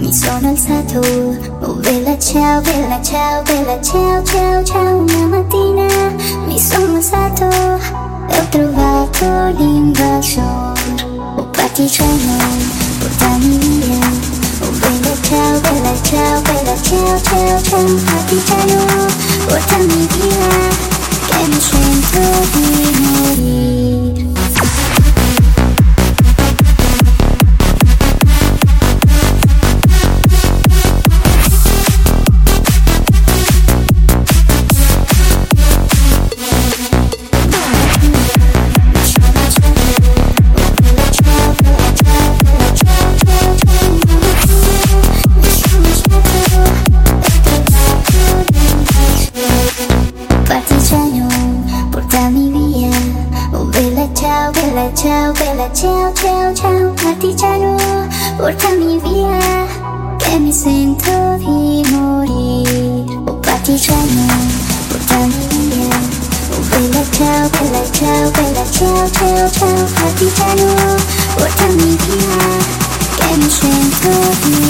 mi sono alzato. Oh bella ciao, bella ciao, bella ciao, ciao, ciao. Una mattina mi sono alzato e ho trovato l'invasor. Oh partigiano, portami via. Oh bella ciao, bella ciao, bella ciao, ciao, ciao. Partigiano, portami via, che mi sento di morire. Ciao, bella ciao, ciao, ciao. Partigiano, portami via, che mi sento di morire. Oh partigiano, portami via. Oh bella ciao, bella ciao, bella ciao, ciao, ciao. Partigiano, portami via, che mi sento di morire.